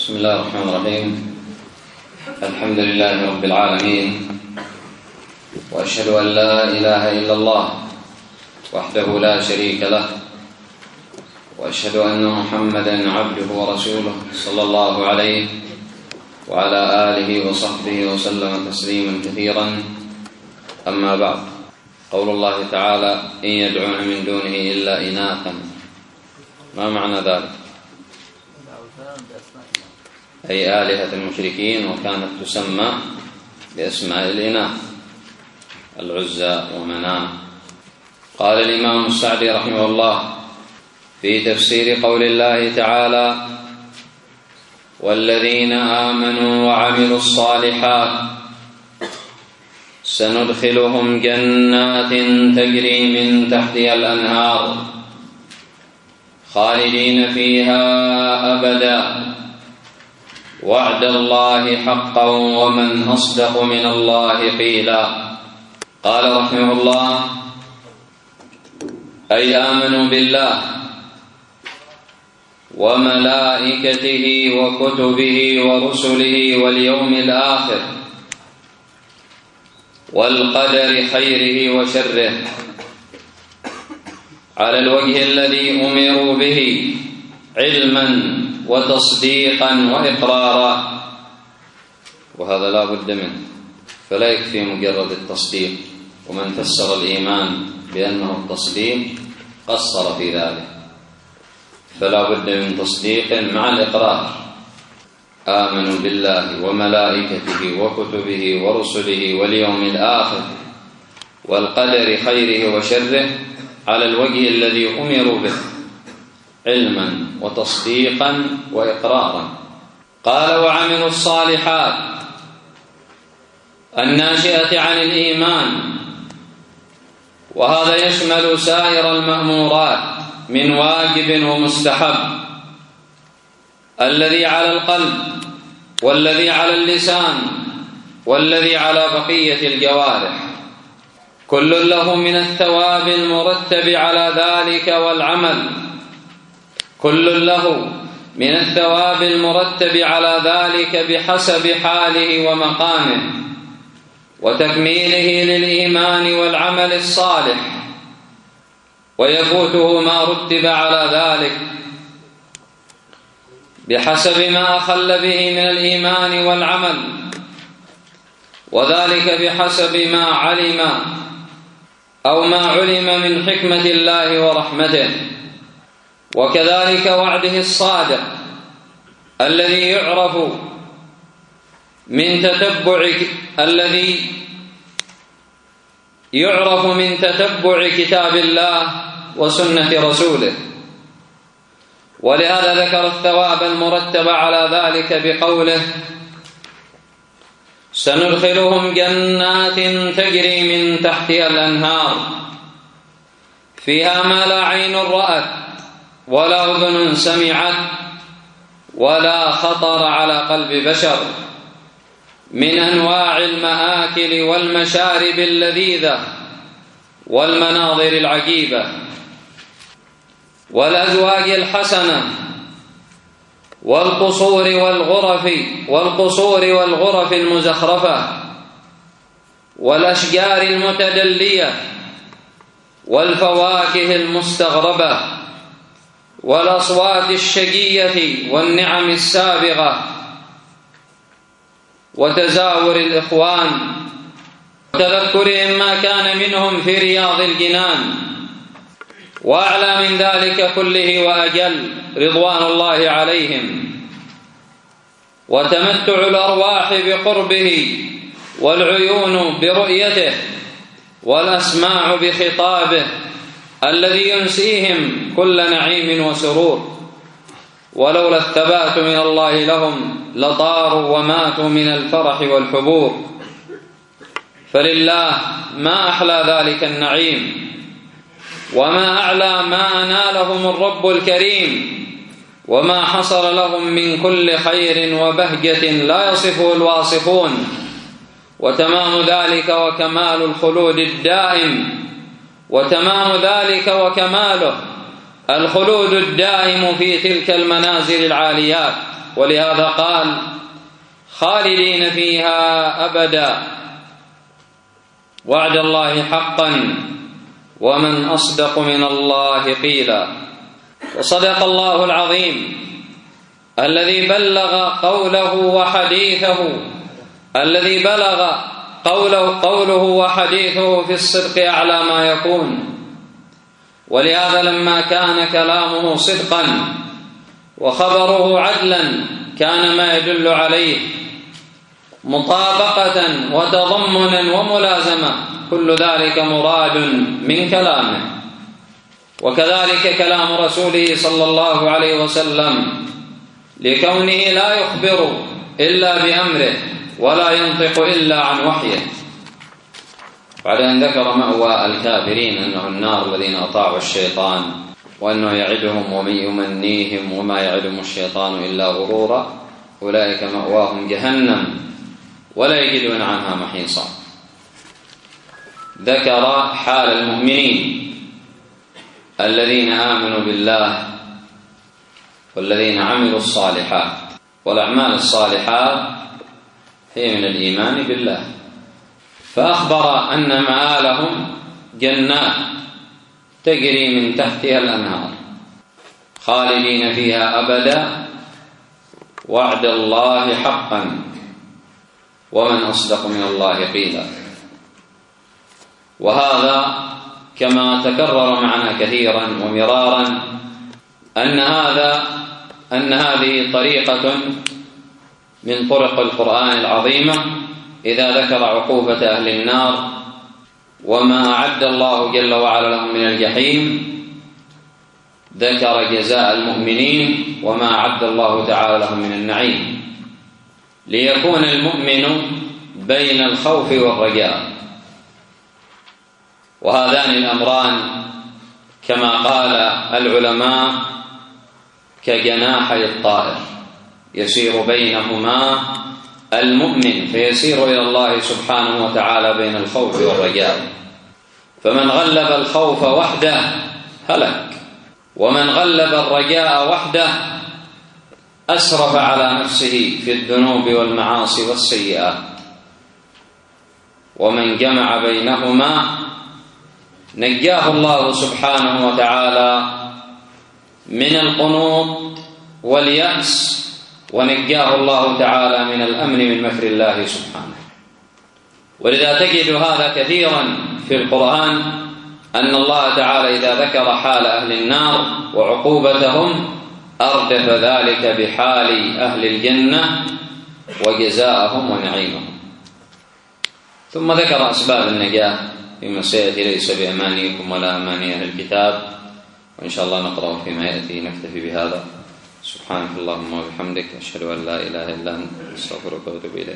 بسم الله الرحمن الرحيم. الحمد لله رب العالمين، وأشهد أن لا إله إلا الله وحده لا شريك له، وأشهد أن محمدا عبده ورسوله صلى الله عليه وعلى آله وصحبه وسلم تسليما كثيرا. أما بعد، قول الله تعالى: إن يدعون من دونه إلا إناثا. ما معنى ذلك؟ أي آلهة المشركين، وكانت تسمى بأسماء الإناث: العزى ومناة. قال الإمام السعدي رحمه الله في تفسير قول الله تعالى: والذين آمنوا وعملوا الصالحات سندخلهم جنات تجري من تحتها الأنهار خالدين فيها أبدا وعد الله حقا ومن أصدق من الله قيلا. قال رحمه الله: أي آمنوا بالله وملائكته وكتبه ورسله واليوم الآخر والقدر خيره وشره على الوجه الذي أمروا به علما وتصديقا وإقرارا. وهذا لا بد منه، فلا يكفي مجرد التصديق، ومن فسر الإيمان بأنه التصديق قصر في ذلك، فلا بد من تصديق مع الإقرار. آمنوا بالله وملائكته وكتبه ورسله واليوم الآخر والقدر خيره وشره على الوجه الذي أمروا به علما وتصديقا وإقرارا. قال: وعملوا الصالحات الناشئة عن الإيمان، وهذا يشمل سائر المأمورات من واجب ومستحب، الذي على القلب والذي على اللسان والذي على بقية الجوارح، كل له من الثواب المرتب على ذلك والعمل، كل له من الثواب المرتب على ذلك بحسب حاله ومقامه وتكميله للإيمان والعمل الصالح، ويفوته ما رتب على ذلك بحسب ما أخل به من الإيمان والعمل، وذلك بحسب ما علم أو ما علم من حكمة الله ورحمته، وكذلك وعده الصادق الذي يعرف من تتبع كتاب الله وسنة رسوله. ولهذا ذكر الثواب المرتب على ذلك بقوله: سندخلهم جنات تجري من تحتها الأنهار فيها ما لا عين رأت ولا أذن سمعت ولا خطر على قلب بشر، من أنواع المآكل والمشارب اللذيذة والمناظر العجيبة والأزواج الحسنة والقصور والغرف المزخرفة والأشجار المتدلية والفواكه المستغربة والأصوات الشجية والنعم السابغة وتزاور الإخوان وتذكرهم ما كان منهم في رياض الجنان. وأعلى من ذلك كله وأجل رضوان الله عليهم، وتمتع الأرواح بقربه والعيون برؤيته والأسماع بخطابه الذي ينسيهم كل نعيم وسرور. ولولا الثبات من الله لهم لطاروا وماتوا من الفرح والحبور. فلله ما أحلى ذلك النعيم، وما أعلى ما نالهم الرب الكريم، وما حصل لهم من كل خير وبهجة لا يصفه الواصفون. وتمام ذلك وكمال الخلود الدائم، وتمام ذلك وكماله الخلود الدائم في تلك المنازل العاليات ولهذا قال خالدين فيها أبدا وعد الله حقا ومن أصدق من الله قيلا. وصدق الله العظيم الذي بلغ قوله وحديثه في الصدق أعلى ما يكون. ولهذا لما كان كلامه صدقا وخبره عدلا كان ما يدل عليه مطابقة وتضمنا وملازمة، كل ذلك مراد من كلامه. وكذلك كلام رسوله صلى الله عليه وسلم لكونه لا يخبر إلا بأمره ولا ينطق إلا عن وحيه. بعد أن ذكر مأوى الكافرين أنه النار الذين أطاعوا الشيطان، وأنه يعدهم ويمنيهم وما يعدهم الشيطان إلا غرورا، أولئك مأواهم جهنم ولا يجدون عنها محيصا. ذكر حال المؤمنين الذين آمنوا بالله والذين عملوا الصالحات، والأعمال الصالحات هي من الإيمان بالله، فأخبر أن مآلهم جنات تجري من تحتها الأنهار خالدين فيها أبدا وعد الله حقا ومن أصدق من الله قيلا. وهذا كما تكرر معنا كثيرا ومرارا أن هذه طريقة من طرق القرآن العظيمة. إذا ذكر عقوبة أهل النار وما أعد الله جل وعلا لهم من الجحيم، ذكر جزاء المؤمنين وما أعد الله تعالى لهم من النعيم، ليكون المؤمن بين الخوف والرجاء. وهذان الأمران كما قال العلماء كجناحي الطائر يسير بينهما المؤمن، فيسير إلى الله سبحانه وتعالى بين الخوف والرجاء. فمن غلب الخوف وحده هلك، ومن غلب الرجاء وحده أسرف على نفسه في الذنوب والمعاصي والسيئات. ومن جمع بينهما نجاه الله سبحانه وتعالى من القنوط واليأس، ونجاه الله تعالى من الأمن من مكر الله سبحانه. ولذا تجد هذا كثيرا في القرآن، أن الله تعالى إذا ذكر حال أهل النار وعقوبتهم أردف ذلك بحال أهل الجنة وجزاءهم ونعيمهم. ثم ذكر أسباب النجاة فيما سيأتي ليس بأمانيكم ولا أماني أهل الكتاب، وإن شاء الله نقرأ فيما يأتي. نكتفي بهذا. سبحانك اللهم وبحمدك، أشهد أن لا إله إلا أنت، أستغفرك وأتوب إليك.